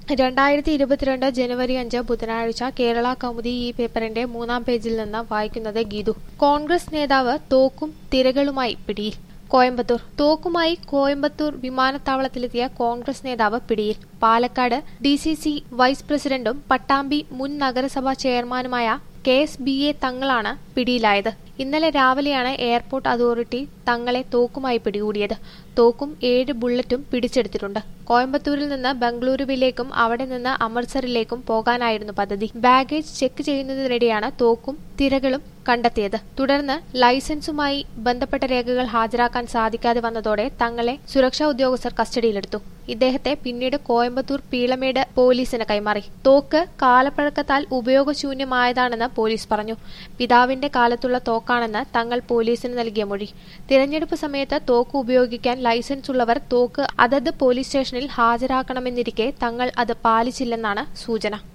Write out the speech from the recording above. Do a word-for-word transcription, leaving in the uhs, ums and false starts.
രണ്ടായിരത്തി ഇരുപത്തിരണ്ട് ജനുവരി അഞ്ച് ബുധനാഴ്ച കേരള കൗമുദി ഈ പേപ്പറിന്റെ മൂന്നാം പേജിൽ നിന്ന് വായിക്കുന്നത് ഗീതു. കോൺഗ്രസ് നേതാവ് തോക്കും തിരകളുമായി പിടിയിൽ. കോയമ്പത്തൂർ. തോക്കുമായി കോയമ്പത്തൂർ വിമാനത്താവളത്തിലെത്തിയ കോൺഗ്രസ് നേതാവ് പിടിയിൽ. Palakkad D C C vice പ്രസിഡന്റും പട്ടാമ്പി മുൻ നഗരസഭാ ചെയർമാനുമായ കെ എസ് ബി എ തങ്ങളാണ് പിടിയിലായത്. ഇന്നലെ രാവിലെയാണ് എയർപോർട്ട് അതോറിറ്റി തങ്ങളെ തോക്കുമായി പിടികൂടിയത്. തോക്കും ഏഴ് ബുള്ളറ്റും പിടിച്ചെടുത്തിട്ടുണ്ട്. കോയമ്പത്തൂരിൽ നിന്ന് ബംഗളൂരുവിലേക്കും അവിടെ നിന്ന് അമൃത്സറിലേക്കും പോകാനായിരുന്നു പദ്ധതി. ബാഗേജ് ചെക്ക് ചെയ്യുന്നതിനിടെയാണ് തോക്കും തിരകളും കണ്ടെത്തിയത്. തുടർന്ന് ലൈസൻസുമായി ബന്ധപ്പെട്ട രേഖകൾ ഹാജരാക്കാൻ സാധിക്കാതെ വന്നതോടെ തങ്ങളെ സുരക്ഷാ ഉദ്യോഗസ്ഥർ കസ്റ്റഡിയിലെടുത്തു. ഇദ്ദേഹത്തെ പിന്നീട് കോയമ്പത്തൂർ പീളമേട് പോലീസിന് കൈമാറി. തോക്ക് കാലപ്പഴക്കത്താൽ ഉപയോഗശൂന്യമായതാണെന്ന് പോലീസ് പറഞ്ഞു. പിതാവിന്റെ കാലത്തുള്ള തോക്കാണെന്ന് തങ്ങൾ പോലീസിന് നൽകിയ മൊഴി. തിരഞ്ഞെടുപ്പ് സമയത്ത് തോക്ക് ഉപയോഗിക്കാൻ ലൈസൻസ് ഉള്ളവർ തോക്ക് അതത് പോലീസ് സ്റ്റേഷനിൽ ഹാജരാക്കണമെന്നിരിക്കെ തങ്ങൾ അത് പാലിച്ചില്ലെന്നാണ് സൂചന.